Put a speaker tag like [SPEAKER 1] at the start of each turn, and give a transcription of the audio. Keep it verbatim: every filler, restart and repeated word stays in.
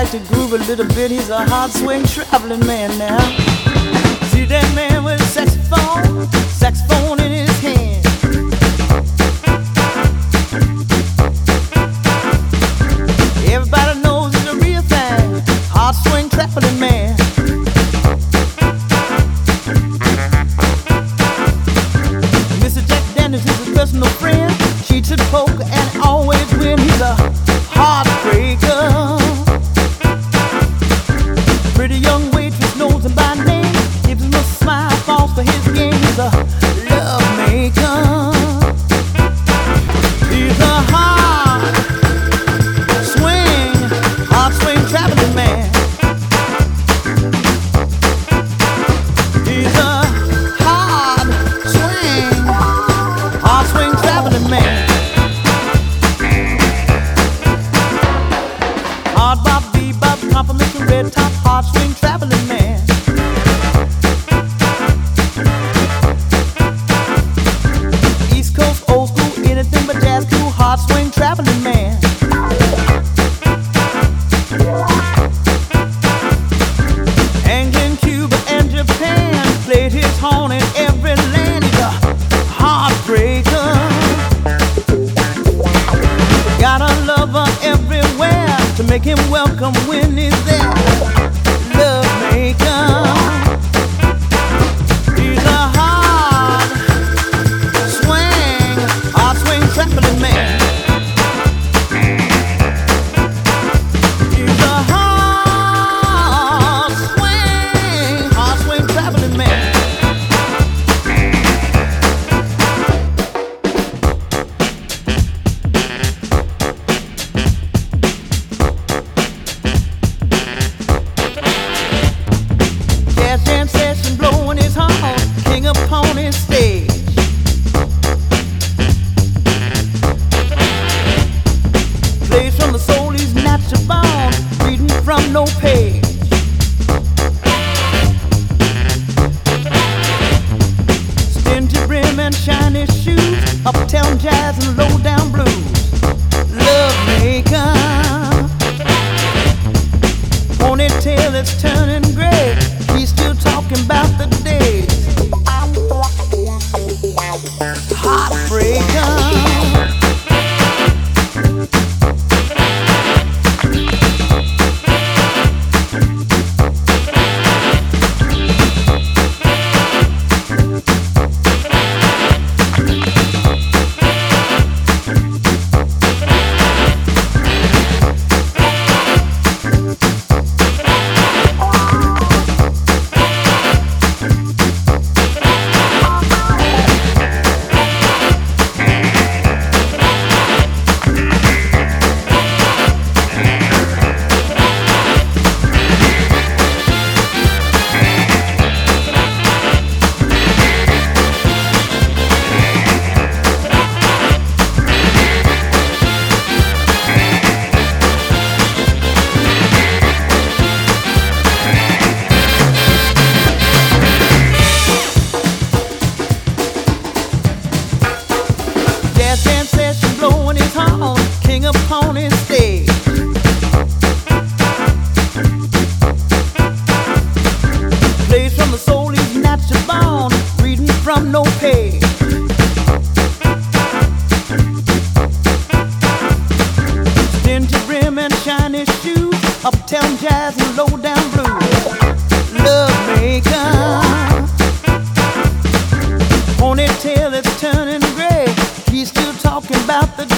[SPEAKER 1] like to groove a little bit. He's a hard swing traveling man now. See that man with saxophone, saxophone in his hand. Everybody knows he's a real thing, hard swing traveling man. Mister Jack Daniels is his personal friend. Cheats at poker and always win. He's a heartbreaker. Pretty young waitress knows him by name, gives him a smile, falls for his game. He's a love maker. He's a hard swing, hard swing traveling man. He's a hard swing, hard swing traveling man. Hard bop, bebop, complimentary red top, hard swing traveling man. East Coast, old school, anything but jazz cool, hard swing traveling man. England, Cuba, and Japan, played his horn in every land. He's a heartbreaker. Got a lover everywhere to make him welcome when he's there. Love maker. He's a hard swing, hard swing traveling man. He's a hard swing, hard swing traveling man. Jazz jam session blowing his horn, king upon his stage. Plays from the soul, he's natural born, reading from no page. Stingy brim and shiny shoes, uptown jazz and low down blues. Love maker. Ponytail that's turning gray, he's still talking about the days. Heartbreaker. Jazz jam session blowing his horn, king upon his stage. Plays from the soul, he's natural born, reading from no page. Stingy brim and shiny shoes, uptown jazz and low down blues. Love maker. Ponytail that's turning gray, he's still talking about the